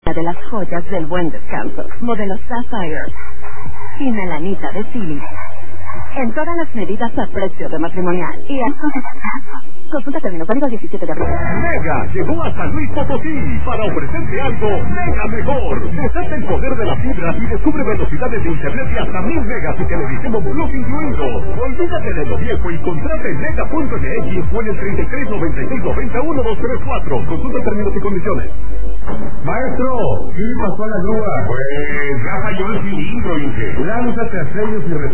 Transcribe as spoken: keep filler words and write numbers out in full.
de las joyas del buen descanso. Modelo Sapphire y melanita de Philips. En todas las medidas a precio de matrimonial. Y a consulta términos válidos diecisiete de abril. Mega llegó a San Luis Potosí para ofrecerte algo mega mejor. Desata el poder de la fibra y descubre velocidades de internet de hasta mil megas y televisión Blue incluido. Olvídate de lo viejo y contrata en mega punto m x o en el treinta y tres noventa y seis noventa y uno doscientos treinta y cuatro. Consulta términos y condiciones. Maestro, ¿qué pasó a la grúa? Pues ya falló el cilindro, Inge. Lánzate a sellos y